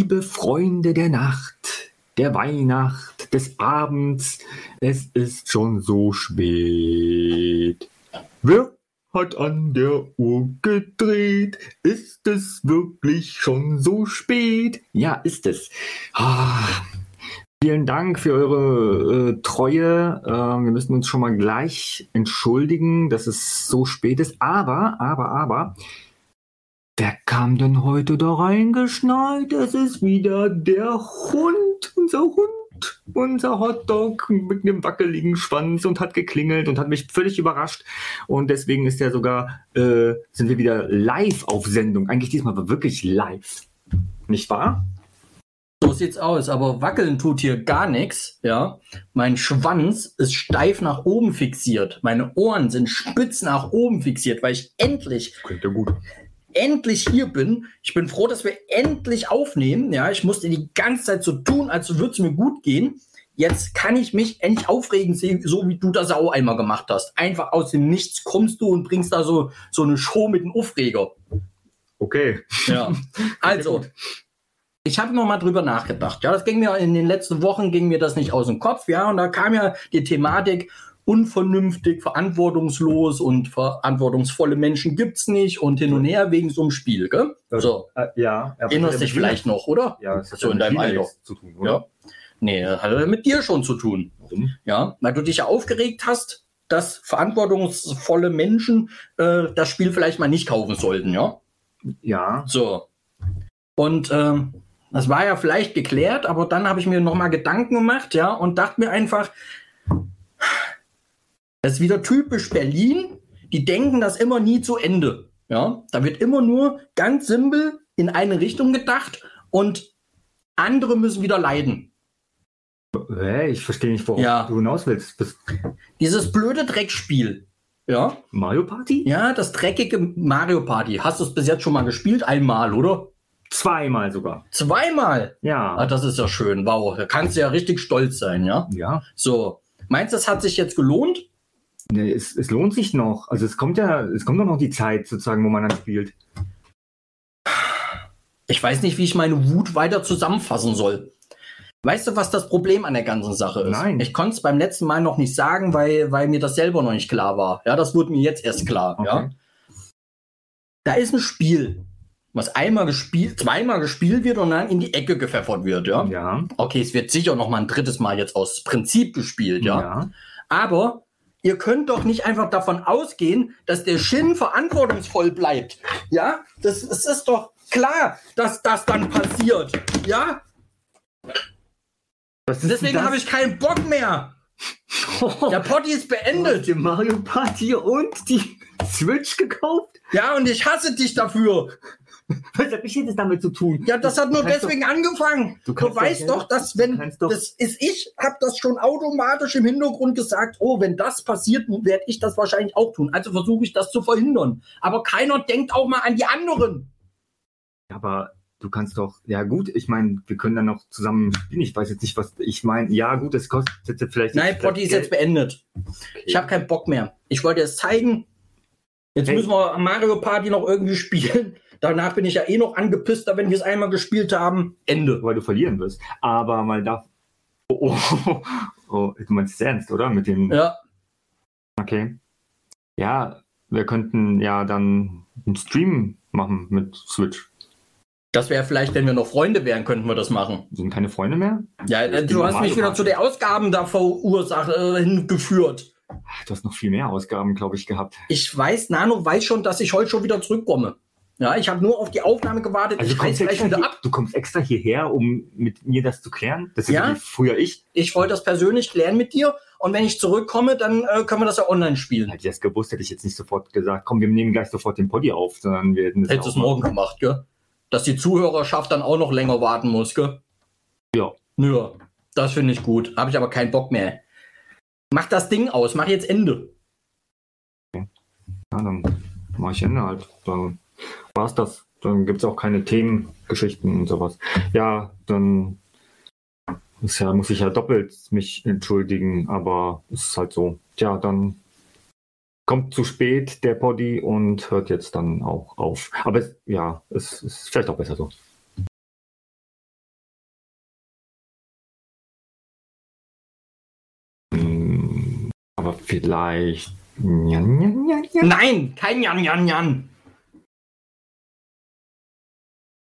Liebe Freunde der Nacht, der Weihnacht, des Abends, es ist schon so spät. Wer hat an der Uhr gedreht? Ist es wirklich schon so spät? Ja, ist es. Vielen Dank für eure Treue. Wir müssen uns schon mal gleich entschuldigen, dass es so spät ist. Aber, wer kam denn heute da reingeschneit? Es ist wieder der Hund, unser Hotdog mit einem wackeligen Schwanz und hat geklingelt und hat mich völlig überrascht. Und deswegen ist er sogar, sind wir wieder live auf Sendung. Eigentlich diesmal aber wirklich live. Nicht wahr? So sieht's aus, aber wackeln tut hier gar nichts, ja. Mein Schwanz ist steif nach oben fixiert. Meine Ohren sind spitz nach oben fixiert, weil ich endlich hier bin. Ich bin froh, dass wir endlich aufnehmen, ja. Ich musste die ganze Zeit so tun, als würde es mir gut gehen. Jetzt kann ich mich endlich aufregen, so wie du das auch einmal gemacht hast. Einfach aus dem Nichts kommst du und bringst da so eine Show mit einem Aufreger. Okay. Ja, also... Ich habe noch mal drüber nachgedacht. Ja, das ging mir in den letzten Wochen das nicht aus dem Kopf. Ja, und da kam ja die Thematik unvernünftig, verantwortungslos und verantwortungsvolle Menschen gibt's nicht und hin und her wegen so einem Spiel, gell? So. Ja. Erinnerst dich vielleicht noch, oder? Ja, das hat so in deinem Alter zu tun, oder? Ja. Nee, das hat mit dir schon zu tun. Warum? Ja, weil du dich ja aufgeregt hast, dass verantwortungsvolle Menschen das Spiel vielleicht mal nicht kaufen sollten, ja? Ja. So. Und das war ja vielleicht geklärt, aber dann habe ich mir nochmal Gedanken gemacht, ja, und dachte mir einfach, das ist wieder typisch Berlin, die denken das immer nie zu Ende, ja. Da wird immer nur ganz simpel in eine Richtung gedacht und andere müssen wieder leiden. Ich verstehe nicht, worauf du hinaus willst. Dieses blöde Dreckspiel, ja. Mario Party? Ja, das dreckige Mario Party. Hast du es bis jetzt schon mal gespielt? Einmal, oder? Zweimal sogar. Zweimal? Ja. Ach, das ist ja schön. Wow, da kannst du ja richtig stolz sein, ja? Ja. So. Meinst du, das hat sich jetzt gelohnt? Nee, es lohnt sich noch. Also es kommt doch noch die Zeit, sozusagen, wo man dann spielt. Ich weiß nicht, wie ich meine Wut weiter zusammenfassen soll. Weißt du, was das Problem an der ganzen Sache ist? Nein. Ich konnte es beim letzten Mal noch nicht sagen, weil mir das selber noch nicht klar war. Ja, das wurde mir jetzt erst klar. Okay. Ja? Da ist ein Spiel, was zweimal gespielt wird und dann in die Ecke gepfeffert wird, ja? Ja. Okay, es wird sicher noch mal ein drittes Mal jetzt aus Prinzip gespielt, ja? Aber ihr könnt doch nicht einfach davon ausgehen, dass der Shin verantwortungsvoll bleibt, ja? Das ist doch klar, dass das dann passiert, ja? Deswegen habe ich keinen Bock mehr. Der Potti ist beendet. Du hast dir Mario Party und die Switch gekauft? Ja, und ich hasse dich dafür. Was hat mich jetzt damit zu tun? Ja, das hat nur deswegen angefangen. Du weißt doch, dass ich habe das schon automatisch im Hintergrund gesagt, oh, wenn das passiert, werde ich das wahrscheinlich auch tun. Also versuche ich das zu verhindern. Aber keiner denkt auch mal an die anderen. Aber du kannst doch, ja gut, ich meine, wir können dann noch zusammen spielen. Ich weiß jetzt nicht, was ich meine. Ja gut, das kostet jetzt vielleicht... Nein, Potti ist jetzt beendet. Okay. Ich habe keinen Bock mehr. Ich wollte es zeigen. Jetzt müssen wir Mario Party noch irgendwie spielen. Danach bin ich ja noch angepisster, wenn wir es einmal gespielt haben. Ende. Weil du verlieren wirst. Aber mal da... Oh, du meinst es ernst, oder? Mit dem... Ja. Okay. Ja, wir könnten ja dann einen Stream machen mit Switch. Das wäre vielleicht, wenn wir noch Freunde wären, könnten wir das machen. Sind keine Freunde mehr? Ja, du hast mich wieder zu den Ausgaben da hingeführt. Du hast noch viel mehr Ausgaben, glaube ich, gehabt. Ich weiß, Nano weiß schon, dass ich heute schon wieder zurückkomme. Ja, ich habe nur auf die Aufnahme gewartet. Also du kommst extra hierher, um mit mir das zu klären? Das ist ja wie früher ich. Ich wollte das persönlich klären mit dir. Und wenn ich zurückkomme, dann können wir das ja online spielen. Hätte ich das gewusst, hätte ich jetzt nicht sofort gesagt, komm, wir nehmen gleich sofort den Poddy auf. Sondern wir hätten hättest du es morgen gemacht, gell? Dass die Zuhörerschaft dann auch noch länger warten muss, gell? Ja. Ja, das finde ich gut. Habe ich aber keinen Bock mehr. Mach das Ding aus, mach jetzt Ende. Okay. Ja, dann mach ich Ende halt. Dann war's das. Dann gibt's auch keine Themengeschichten und sowas. Ja, dann muss ich ja doppelt mich entschuldigen, aber es ist halt so. Tja, dann kommt zu spät der Poddy und hört jetzt dann auch auf. Aber es ist vielleicht auch besser so. Aber vielleicht. Jan, Jan, Jan, Jan. Nein, kein Jan, Jan, Jan.